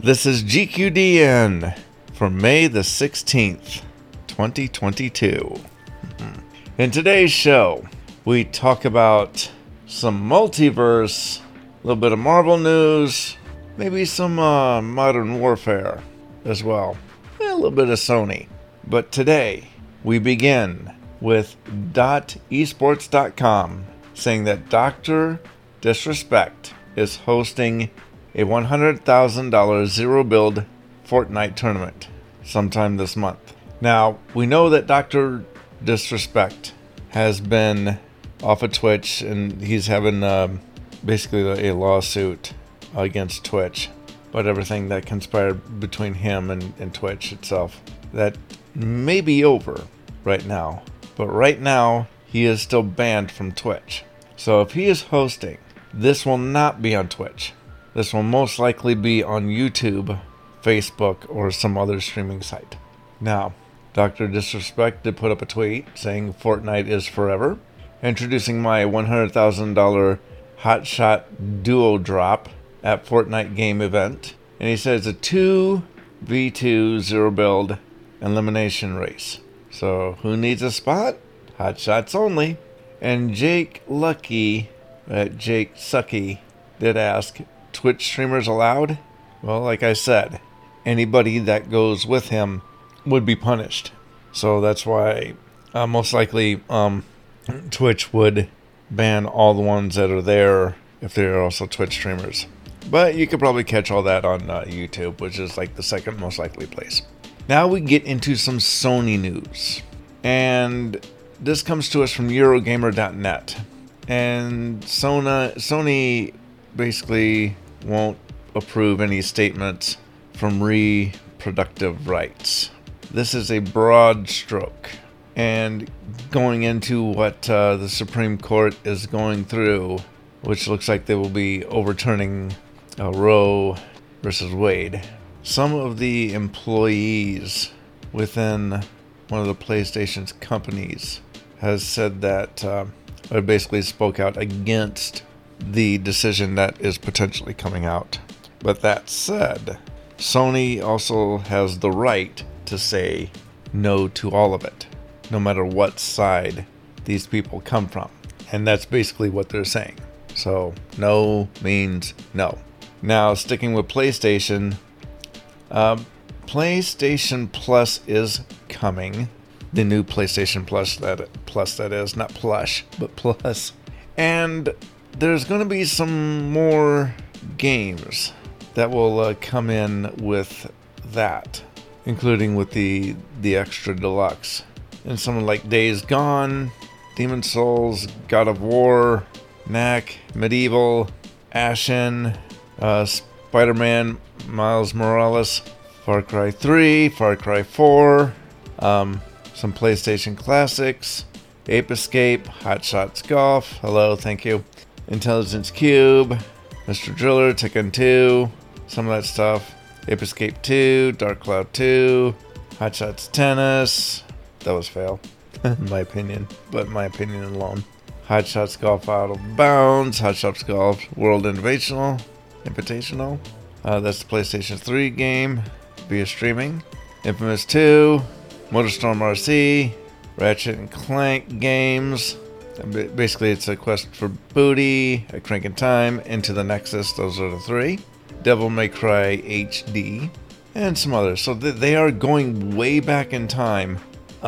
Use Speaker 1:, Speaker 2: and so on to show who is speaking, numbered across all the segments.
Speaker 1: This is GQDN for May the 16th, 2022. In today's show, we talk about some multiverse, a little bit of Marvel news, maybe some Modern Warfare as well, and a little bit of Sony. But today, we begin with .esports.com saying that Dr. Disrespect is hosting a $100,000 zero-build Fortnite tournament sometime this month. Now, we know that Dr. Disrespect has been off of Twitch, and he's having basically a lawsuit against Twitch about everything that conspired between him and Twitch itself. That may be over right now, but right now he is still banned from Twitch. So if he is hosting, this will not be on Twitch. This will most likely be on YouTube, Facebook, or some other streaming site. Now, Dr. Disrespect did put up a tweet saying Fortnite is forever, introducing my $100,000 Hotshot Duo Drop at Fortnite game event. And he says a 2v2 zero build elimination race. So who needs a spot? Hotshots only. And Jake Lucky, Jake Sucky, did ask, Twitch streamers allowed? Well, like I said, anybody that goes with him would be punished. So that's why most likely Twitch would ban all the ones that are there if they're also Twitch streamers. But you could probably catch all that on YouTube, which is like the second most likely place. Now we get into some Sony news. And this comes to us from Eurogamer.net. And Sony basically won't approve any statements from reproductive rights. This is a broad stroke. And going into what the Supreme Court is going through, which looks like they will be overturning Roe versus Wade. Some of the employees within one of the PlayStation's companies has said that, or basically spoke out against the decision that is potentially coming out. But that said, Sony also has the right to say no to all of it, no matter what side these people come from. And that's basically what they're saying. So no means no. Now, sticking with PlayStation, PlayStation Plus is coming. The new PlayStation Plus, that is, not plush, but plus. And there's going to be some more games that will come in with that, including with the extra deluxe. And something like Days Gone, Demon's Souls, God of War, Knack, Medieval, Ashen, Spider-Man, Miles Morales, Far Cry 3, Far Cry 4, some PlayStation classics, Ape Escape, Hot Shots Golf, hello, thank you, Intelligence Cube, Mr. Driller, Tekken 2, some of that stuff, Ape Escape 2, Dark Cloud 2, Hot Shots Tennis, that was fail, in my opinion, but my opinion alone. Hot Shots Golf Out of Bounds, Hot Shots Golf World Invitational, that's the PlayStation 3 game via streaming. Infamous 2, MotorStorm RC, Ratchet and Clank games. Basically, it's a quest for booty, A Crank in Time, Into the Nexus. Those are the three. Devil May Cry HD, and some others. So they are going way back in time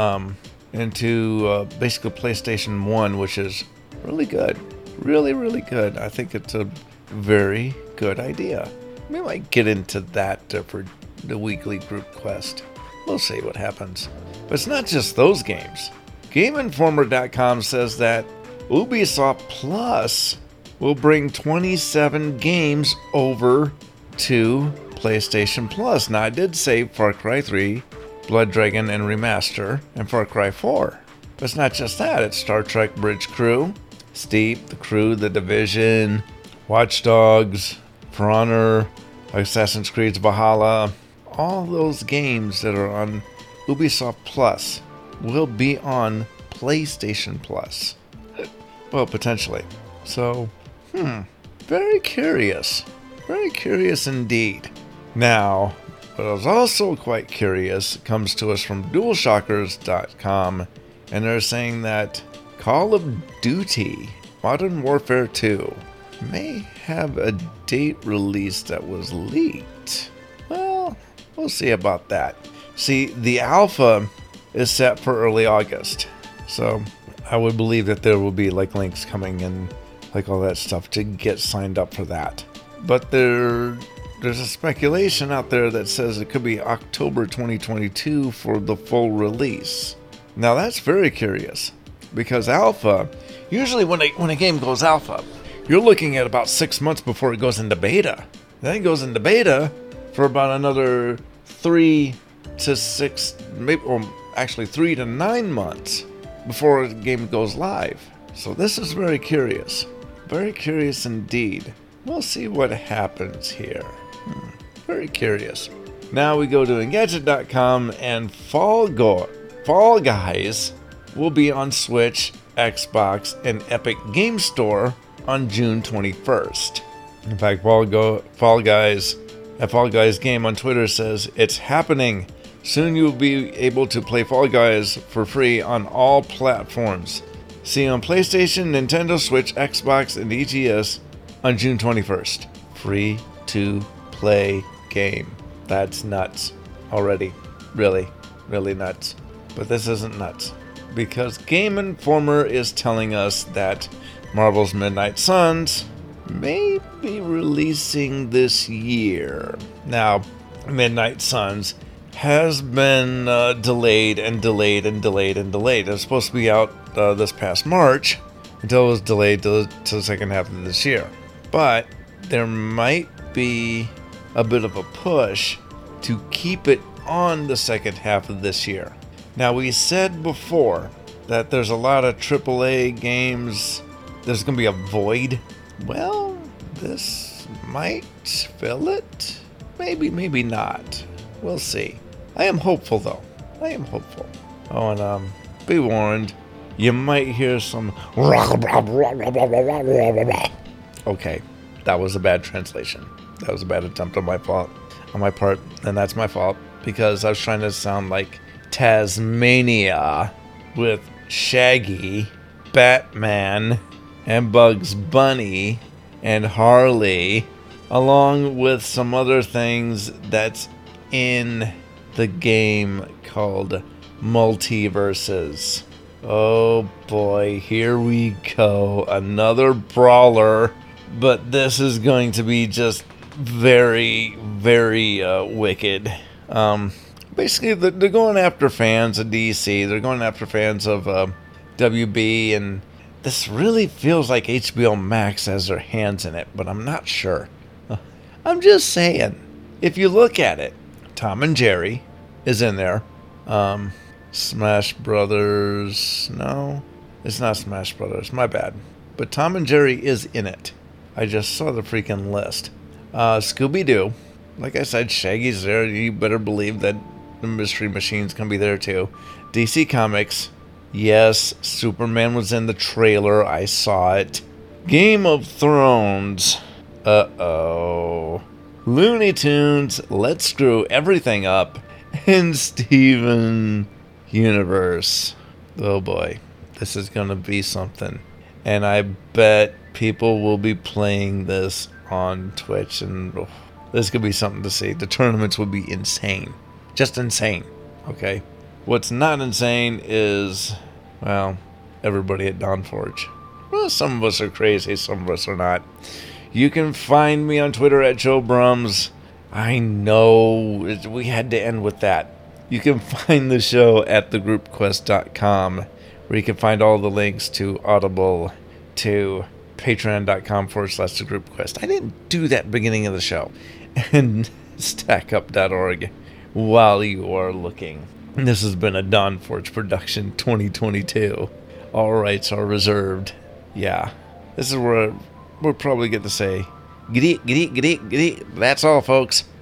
Speaker 1: into basically PlayStation 1, which is really good. Really, really good. I think it's a very good idea. We might get into that for the weekly group quest. We'll see what happens. But it's not just those games. GameInformer.com says that Ubisoft Plus will bring 27 games over to PlayStation Plus. Now, I did say Far Cry 3, Blood Dragon and Remaster, and Far Cry 4. But it's not just that. It's Star Trek Bridge Crew, Steep, The Crew, The Division, Watch Dogs, For Honor, Assassin's Creed Valhalla. All those games that are on Ubisoft Plus will be on PlayStation Plus. Well, potentially. So, very curious. Very curious indeed. Now, what I was also quite curious comes to us from DualShockers.com, and they're saying that Call of Duty Modern Warfare 2 may have a date release that was leaked. Well, we'll see about that. See, the alpha is set for early August, so I would believe that there will be like links coming and like all that stuff to get signed up for that. But there's a speculation out there that says it could be October 2022 for the full release. Now that's very curious, because alpha, usually when a game goes alpha, you're looking at about 6 months before it goes into beta. Then it goes into beta for about another 3 to 6, maybe, or actually 3 to 9 months before the game goes live. So this is very curious. Very curious indeed. We'll see what happens here. Very curious. Now we go to Engadget.com, and Fall Guys will be on Switch, Xbox, and Epic Game Store on June 21st. In fact, Fall Guys Game on Twitter says, "It's happening. Soon you'll be able to play Fall Guys for free on all platforms. See you on PlayStation, Nintendo Switch, Xbox, and EGS on June 21st. Free to play game." That's nuts already. Really, really nuts. But this isn't nuts, because Game Informer is telling us that Marvel's Midnight Suns may be releasing this year. Now, Midnight Suns has been delayed. It was supposed to be out this past March, until it was delayed to the second half of this year. But there might be a bit of a push to keep it on the second half of this year. Now, we said before that there's a lot of AAA games. There's going to be a void. Well, this might fill it. Maybe not. We'll see. I am hopeful, though. I am hopeful. Oh, and be warned, you might hear some... Okay, that was a bad translation. That was a bad attempt on my part, and that's my fault, because I was trying to sound like Tasmania with Shaggy, Batman, and Bugs Bunny, and Harley, along with some other things that's in the game called Multiverses. Oh boy, here we go. Another brawler, but this is going to be just very, very wicked. Basically, they're going after fans of DC. They're going after fans of WB, and this really feels like HBO Max has their hands in it, but I'm not sure. I'm just saying, if you look at it, Tom and Jerry is in there. Smash Brothers, no, it's not Smash Brothers, my bad. But Tom and Jerry is in it. I just saw the freaking list. Scooby-Doo, like I said, Shaggy's there. You better believe that the Mystery Machine's gonna be there too. DC Comics, yes, Superman was in the trailer, I saw it. Game of Thrones, Looney Tunes, let's screw everything up, and Steven Universe. Oh boy, this is gonna be something. And I bet people will be playing this on Twitch, and this could be something to see. The tournaments would be insane. Just insane. Okay? What's not insane is, well, everybody at Dawn Forge. Well, some of us are crazy, some of us are not. You can find me on Twitter at Joe Brums. I know we had to end with that. You can find the show at thegroupquest.com, where you can find all the links to Audible, to patreon.com/thegroupquest. I didn't do that beginning of the show. And stackup.org while you are looking. This has been a Dawn Forge production 2022. All rights are reserved. Yeah, this is where we'll probably get to say, giddy. That's all, folks.